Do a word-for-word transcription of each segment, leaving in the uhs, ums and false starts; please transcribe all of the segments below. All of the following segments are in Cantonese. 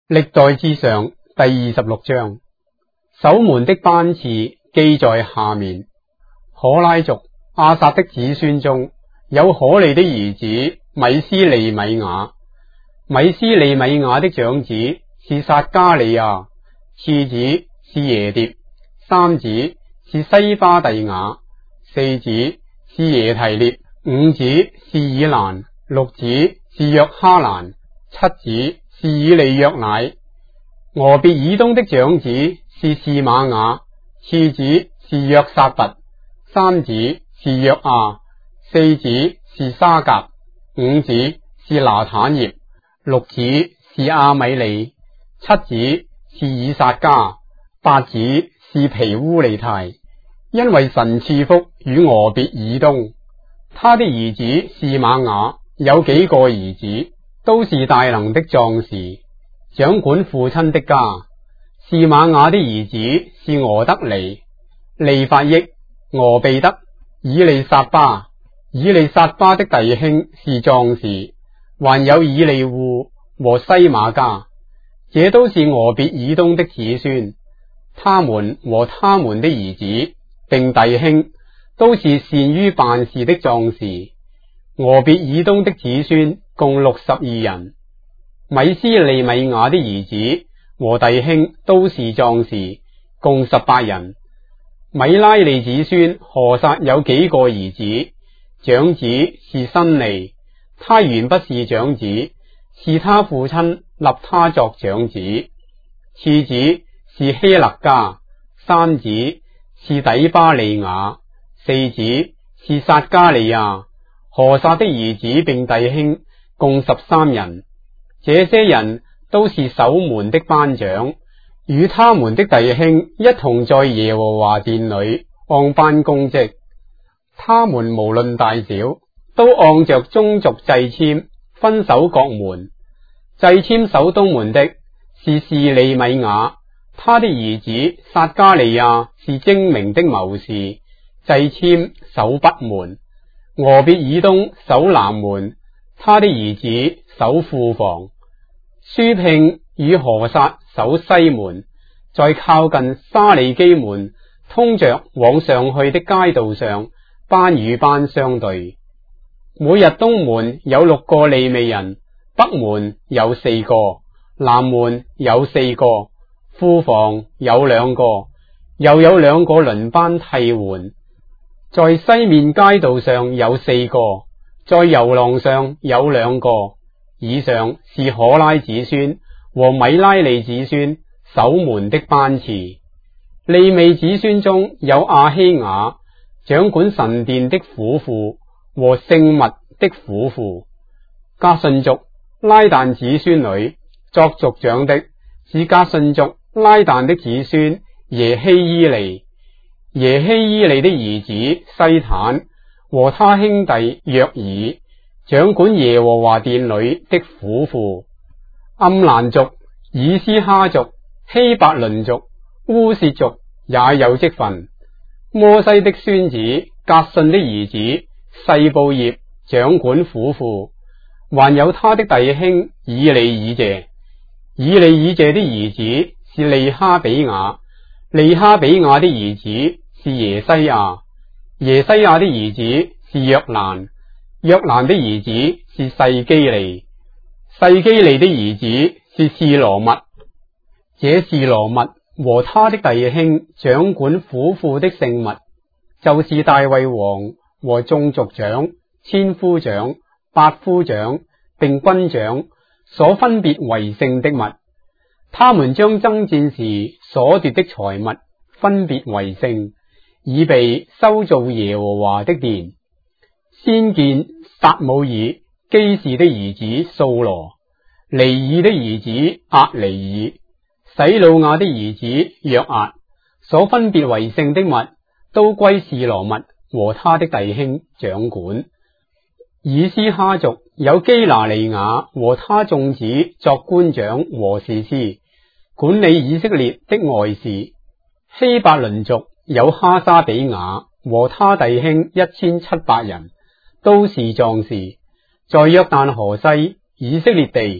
歷代志上第二十六章，守門的班次記在下面。可拉族亞薩的子孫中有可利的兒子米斯利米雅，米斯利米雅的長子是撒加利亞，次子是耶蝶，三子是西巴第雅，四子是耶提列，五子是以蘭，六子是約哈蘭，七子是以利約乃。俄別以東的長子是示瑪雅，次子是約撒拔，三子是約亞，四子是沙甲，五子是拿坦業，六子是亞米利，七子是以撒加，八子是皮烏利太。因為神賜福與俄別以東，他的兒子示瑪雅有幾個兒子，都是大能的壯士，掌管父親的家。示瑪雅的兒子是俄德尼、利法益、俄備德、以利撒巴。以利撒巴的弟兄是壯士，還有以利戶和西瑪加，這都是俄別以東的子孫。他們和他們的兒子並弟兄都是善於辦事的壯士。俄別以東的子孫共六十二人。米斯利米雅的兒子和弟兄都是壯士，共十八人。米拉利子孫何撒有幾個兒子，長子是申利，他原不是長子，是他父親立他作長子。次子是希勒家，三子是底巴利雅，四子是撒加利亞。何撒的兒子並弟兄共十三人。這些人都是守門的班長，與他們的弟兄一同在耶和華殿裏按班供職。他們無論大小，都按着宗族掣籤分守各門。掣籤守東門的是示利米雅，他的兒子撒加利亞是精明的謀士，掣籤守北門。俄別以東守南門，他的兒子守庫房。書聘與何撒守西門，在靠近沙利基門通着往上去的街道上，班與班相對。每日東門有六個利未人，北門有四個，南門有四個，庫房有兩個，又有兩個輪班替換。在西面街道上有四個，在遊廊上有兩個。以上是可拉子孫和米拉利子孫守門的班次。利未子孫中有亞希雅，掌管神殿的府庫和聖物的府庫。革順族拉但子孫裏作族長的是革順族拉但的子孫耶希伊利。耶希伊利的兒子西坦和他兄弟約爾，掌管耶和華殿裏的府庫。暗蘭族、以斯哈族、希伯倫族、烏薛族也有職分。摩西的孫子革順的兒子細布業掌管府庫，還有他的弟兄以利以謝。以利以謝的兒子是利哈比雅，利哈比雅的兒子是耶西亞，耶西亞的兒子是約蘭，約蘭的兒子是細基利，細基利的兒子是示羅密。這示羅密和他的弟兄掌管府庫的聖物，就是大衛王和眾族長、千夫長、百夫長並軍長所分別為聖的物。他們將爭戰時所奪的財物分別為聖，以備修造耶和華的殿。先見撒母耳、基士的兒子掃羅、尼爾的兒子押尼爾、洗魯雅的兒子約押所分別為聖的物，都歸示羅密和他的弟兄掌管。以斯哈族有基拿利雅和他眾子作官長和士師，管理以色列的外事。希伯倫族有哈沙比雅和他弟兄一千七百人，都是壯士，在約旦河西以色列地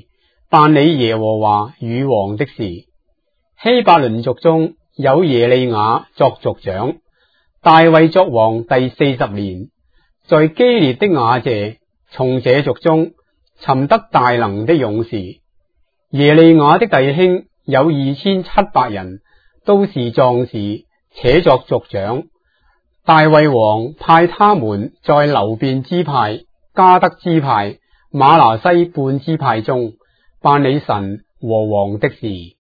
辦理耶和華與王的事。希伯倫族中有耶利雅作族長。大衛作王第四十年，在基列的雅謝，從這族中尋得大能的勇士。耶利雅的弟兄有二千七百人，都是壯士，且作族長。大衛王派他們在流便支派、迦得支派、瑪拿西半支派中辦理神和王的事。